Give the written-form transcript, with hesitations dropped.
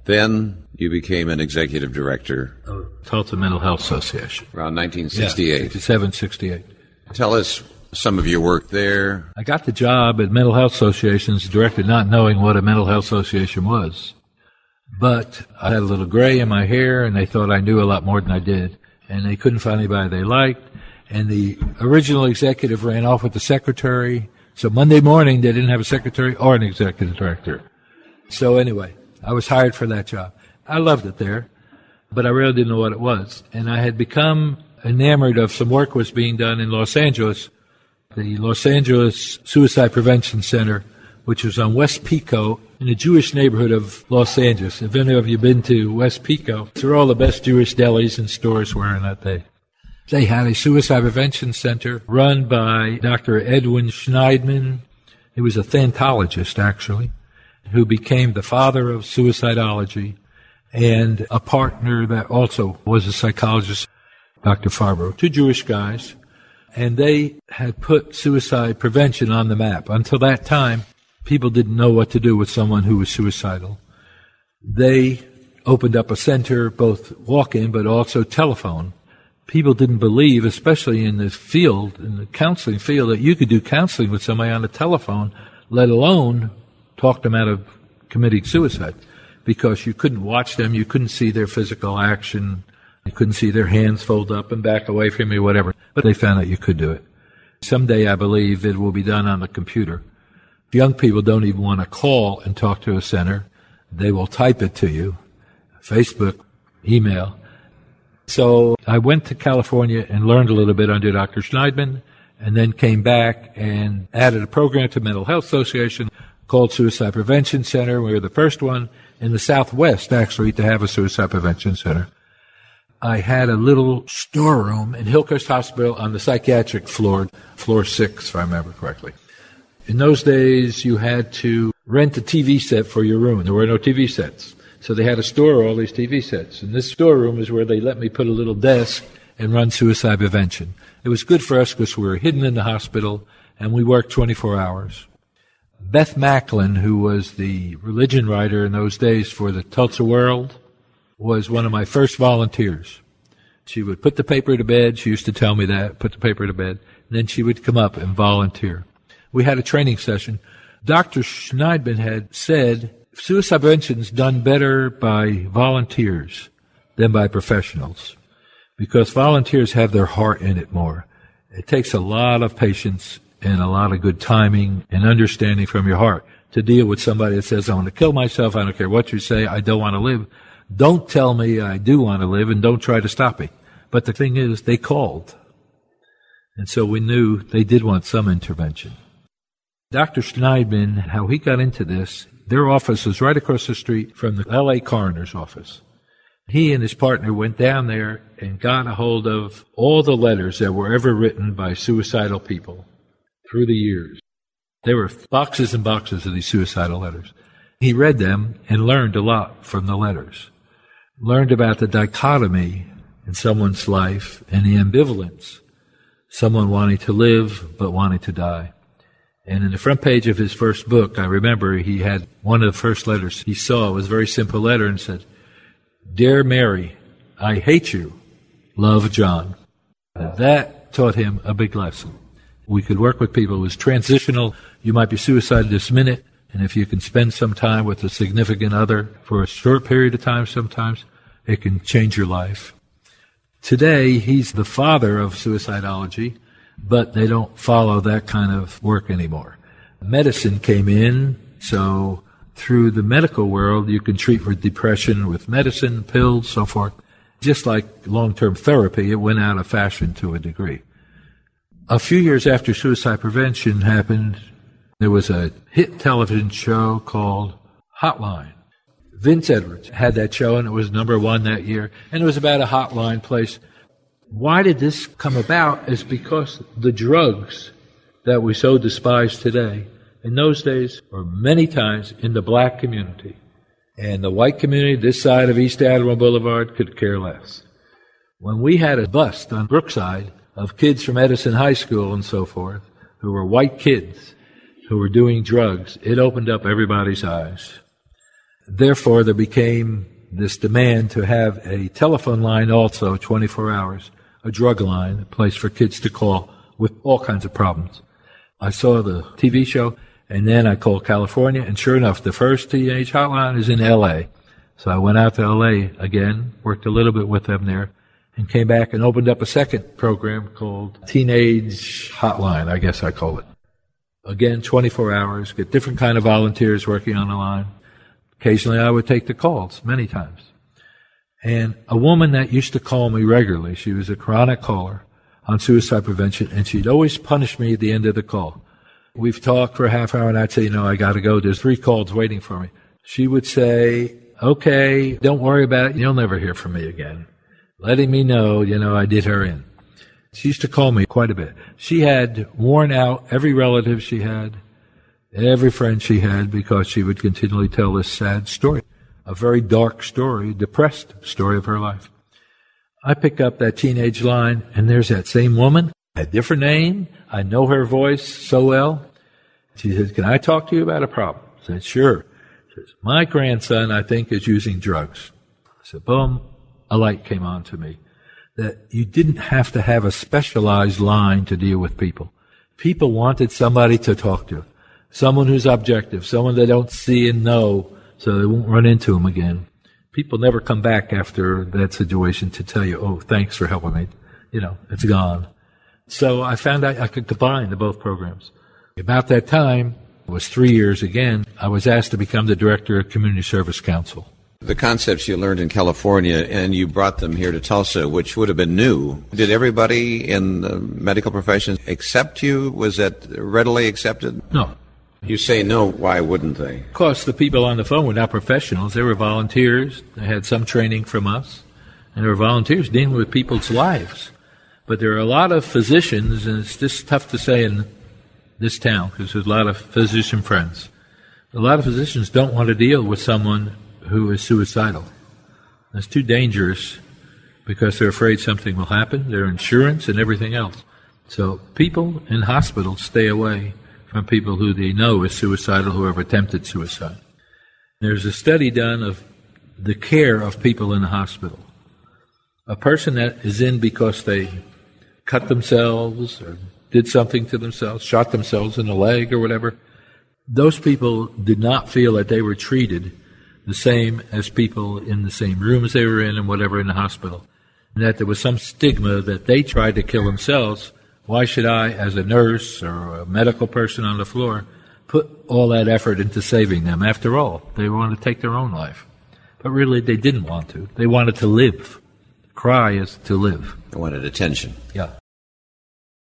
Then you became an executive director. Of Tulsa Mental Health Association. Around 1968. 67, 68. Tell us some of your work there. I got the job at Mental Health Association's director not knowing what a mental health association was. But I had a little gray in my hair, and they thought I knew a lot more than I did. And they couldn't find anybody they liked. And the original executive ran off with the secretary. So Monday morning, they didn't have a secretary or an executive director. So anyway, I was hired for that job. I loved it there, but I really didn't know what it was. And I had become enamored of some work was being done in Los Angeles, the Los Angeles Suicide Prevention Center, which was on West Pico in the Jewish neighborhood of Los Angeles. If any of you have been to West Pico, it's where all the best Jewish delis and stores were in that day. They had a suicide prevention center run by Dr. Edwin Schneidman. He was a thanatologist, actually, who became the father of suicidology, and a partner that also was a psychologist, Dr. Farbro, two Jewish guys. And they had put suicide prevention on the map. Until that time, people didn't know what to do with someone who was suicidal. They opened up a center, both walk-in but also telephone. People didn't believe, especially in this field, in the counseling field, that you could do counseling with somebody on the telephone, let alone talk them out of committing suicide, because you couldn't watch them, you couldn't see their physical action, you couldn't see their hands fold up and back away from you, whatever. But they found out you could do it. Someday, I believe, it will be done on the computer. Young people don't even want to call and talk to a center. They will type it to you, Facebook, email. So I went to California and learned a little bit under Dr. Schneidman, and then came back and added a program to Mental Health Association called Suicide Prevention Center. We were the first one in the Southwest, actually, to have a suicide prevention center. I had a little storeroom in Hillcrest Hospital on the psychiatric floor, floor 6, if I remember correctly. In those days, you had to rent a TV set for your room. There were no TV sets. So they had to store all these TV sets. And this storeroom is where they let me put a little desk and run suicide prevention. It was good for us because we were hidden in the hospital and we worked 24 hours. Beth Macklin, who was the religion writer in those days for the Tulsa World, was one of my first volunteers. She would put the paper to bed. She used to tell me that, put the paper to bed. And then she would come up and volunteer. We had a training session. Dr. Schneidman had said, suicide prevention is done better by volunteers than by professionals, because volunteers have their heart in it more. It takes a lot of patience and a lot of good timing and understanding from your heart to deal with somebody that says, I want to kill myself, I don't care what you say, I don't want to live. Don't tell me I do want to live, and don't try to stop me. But the thing is, they called. And so we knew they did want some intervention. Dr. Schneidman, how he got into this, their office was right across the street from the L.A. coroner's office. He and his partner went down there and got a hold of all the letters that were ever written by suicidal people through the years. There were boxes and boxes of these suicidal letters. He read them and learned a lot from the letters. Learned about the dichotomy in someone's life and the ambivalence. Someone wanting to live but wanting to die. And in the front page of his first book, I remember he had one of the first letters he saw. It was a very simple letter and said, Dear Mary, I hate you. Love, John. And that taught him a big lesson. We could work with people. It was transitional. You might be suicidal this minute, and if you can spend some time with a significant other for a short period of time sometimes, it can change your life. Today, he's the father of suicidology, but they don't follow that kind of work anymore. Medicine came in, so through the medical world, you can treat for depression with medicine, pills, so forth. Just like long-term therapy, it went out of fashion to a degree. A few years after suicide prevention happened, there was a hit television show called Hotline. Vince Edwards had that show, and it was #1 that year, and it was about a hotline place. Why did this come about is because the drugs that we so despise today, in those days, were many times in the black community. And the white community, this side of East Admiral Boulevard, could care less. When we had a bust on Brookside of kids from Edison High School and so forth, who were white kids, who were doing drugs, it opened up everybody's eyes. Therefore, there became this demand to have a telephone line also 24 hours, a drug line, a place for kids to call with all kinds of problems. I saw the TV show, and then I called California, and sure enough, the first teenage hotline is in L.A. So I went out to L.A. again, worked a little bit with them there, and came back and opened up a second program called Teenage Hotline, I guess I call it. Again, 24 hours, get different kind of volunteers working on the line. Occasionally I would take the calls, many times. And a woman that used to call me regularly, she was a chronic caller on suicide prevention, and she'd always punish me at the end of the call. We've talked for a half hour, and I'd say, I got to go. There's 3 calls waiting for me. She would say, okay, don't worry about it. You'll never hear from me again. Letting me know, I did her in. She used to call me quite a bit. She had worn out every relative she had, every friend she had, because she would continually tell this sad story, a very dark story, depressed story of her life. I pick up that teenage line, and there's that same woman, a different name. I know her voice so well. She says, can I talk to you about a problem? I said, sure. She says, my grandson, I think, is using drugs. I said, boom, a light came on to me. That you didn't have to have a specialized line to deal with people. People wanted somebody to talk to, someone who's objective, someone they don't see and know, so they won't run into them again. People never come back after that situation to tell you, oh, thanks for helping me. It's gone. So I found I could combine the both programs. About that time, it was 3 years again, I was asked to become the director of Community Service Council. The concepts you learned in California, and you brought them here to Tulsa, which would have been new. Did everybody in the medical profession accept you? Was that readily accepted? No. You say no, why wouldn't they? Of course, the people on the phone were not professionals. They were volunteers. They had some training from us. And they were volunteers dealing with people's lives. But there are a lot of physicians, and it's just tough to say in this town because there's a lot of physician friends. A lot of physicians don't want to deal with someone who is suicidal. That's too dangerous because they're afraid something will happen, their insurance and everything else. So people in hospitals stay away from people who they know is suicidal, who have attempted suicide. There's a study done of the care of people in the hospital. A person that is in because they cut themselves or did something to themselves, shot themselves in the leg or whatever, those people did not feel that they were treated the same as people in the same rooms they were in and whatever in the hospital. And that there was some stigma that they tried to kill themselves. Why should I, as a nurse or a medical person on the floor, put all that effort into saving them? After all, they wanted to take their own life. But really, they didn't want to. They wanted to live. Cry is to live. They wanted attention. Yeah.